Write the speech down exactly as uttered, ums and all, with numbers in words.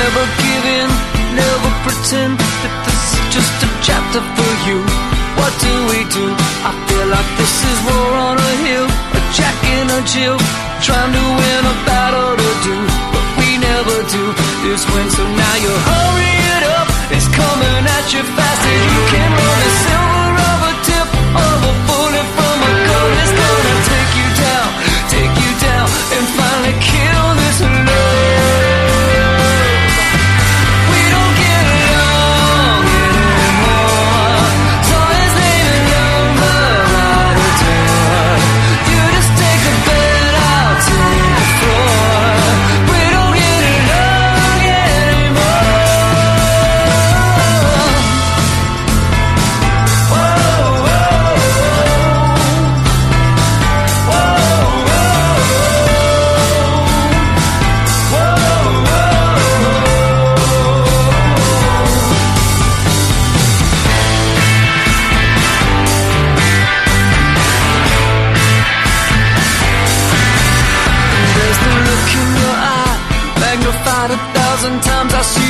never give in, never pretend that this is just a chapter for you. What do we do? I feel like this is war on a hill, a jack in a jill, trying to win a battle to do, but we never do. This win, so now you hurry it up, it's coming at you faster. You can run the silver of a tip of a bullet from a gun. It's gonna take you down, take you down, and finally kill this love. We don't get along anymore, so it's leaving number out of door. You just take a bed out to the floor. We don't get along anymore. Whoa, whoa, whoa, whoa, there's the look in your eye, magnified a thousand times. I see